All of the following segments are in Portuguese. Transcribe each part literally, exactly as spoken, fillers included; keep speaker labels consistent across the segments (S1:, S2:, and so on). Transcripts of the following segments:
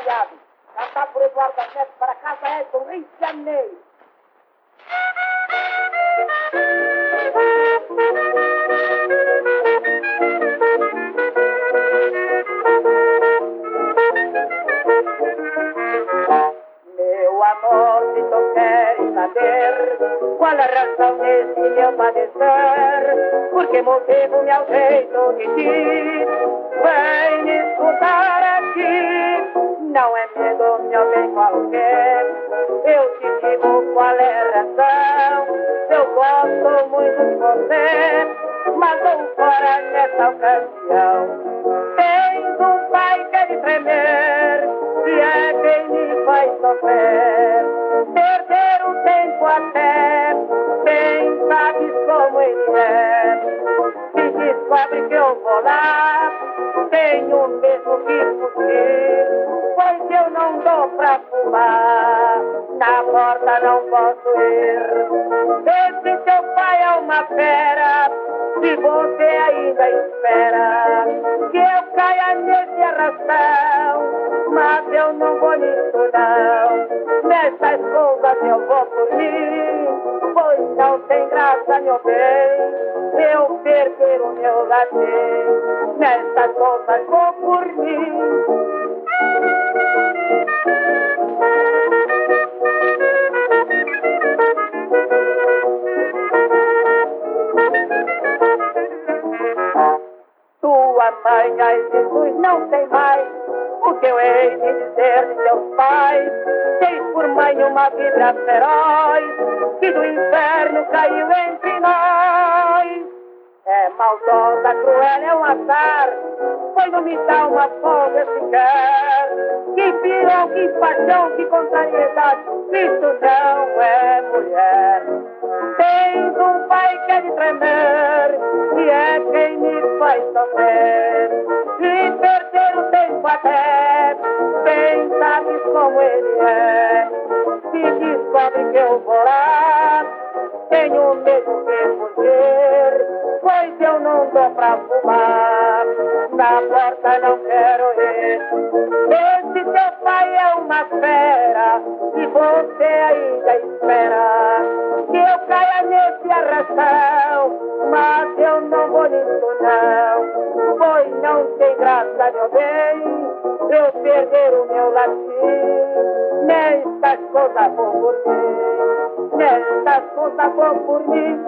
S1: Obrigado. Já está por Eduardo das Neves para casa, é do Rio de Janeiro. Meu amor, se tu queres saber qual a razão desse meu padecer, por que motivo me auseito de ti, vem me escutar aqui. Não é medo, meu bem qualquer, eu te digo qual é a razão. Eu gosto muito de você, mas vou fora nessa ocasião. Tens um pai que é de tremer, e é quem me faz sofrer. Perder o tempo até, bem sabes como ele é. Se descobre que eu vou lá, tenho mesmo que fugir, pois eu não dou pra fumar, na porta não posso ir. Esse teu pai é uma fera, se você ainda espera que eu caia nesse arrastão, mas eu não vou nisso não. Nessas coisas eu vou por mim, pois não tem graça, meu bem, eu perder o meu latim. Nessas coisas vou por mim. Tua mãe, ai Jesus, não tem mais o que eu hei de dizer de teus pais. Tens por mãe uma vibra feroz que do inferno caiu entre nós. É maldosa, cruel, é um azar, pois não me dá uma folga sequer. Que pirão, que paixão, que contrariedade, isso não é mulher. Tens um pai que é de tremer, e é quem me faz sofrer. E perder o tempo até, bem sabes como ele é. Se descobre que eu vou lá, tenho medo de fugir, pois eu não dou pra fumar, na porta não quero ir. Esse teu pai é uma fera, e você ainda espera que eu caia nesse arrastão, mas eu não vou nisso não, pois não tem graça, meu bem, eu perder o meu latim. Nestas coisas vou por mim, nestas coisas vou por mim.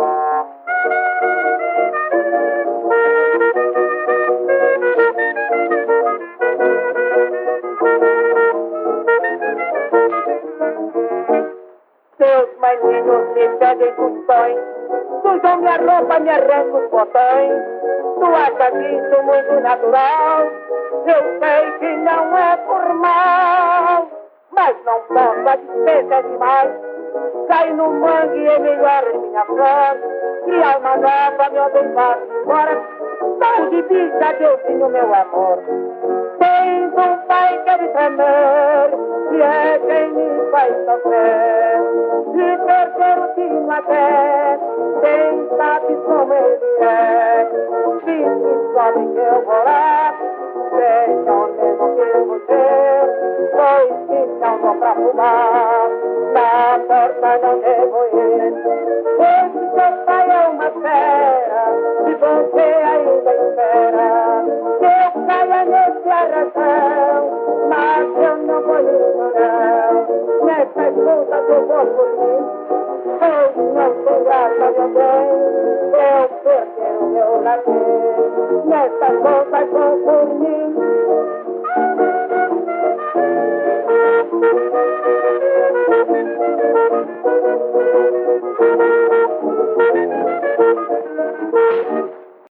S1: Seus maninhos me pedem custões, sujam minha roupa, me arrancam os botões. Tu achas isso muito natural? Eu sei que não é por mal, mas não posso, a despesa é demais. Cai no mangue e melhor em minha flor, e alma nova, meu bem, vai embora. Sou de bicha, Deusinho, meu amor. Tens um pai que é de tremer, e é quem me faz sofrer. E perder o tino até, quem sabe como ele é. Se descobre que eu vou lá, tenho mesmo que fugir, pois se não vou pra fumar, na porta não devo ir. Esse teu pai é uma fera, e você ainda espera que eu caia nesse arrastão, mas eu não vou nisso não. Nessas coisas eu vou por mim, pois não tem graça, meu bem, eu perder o meu latim. Nessas coisas vou por mim.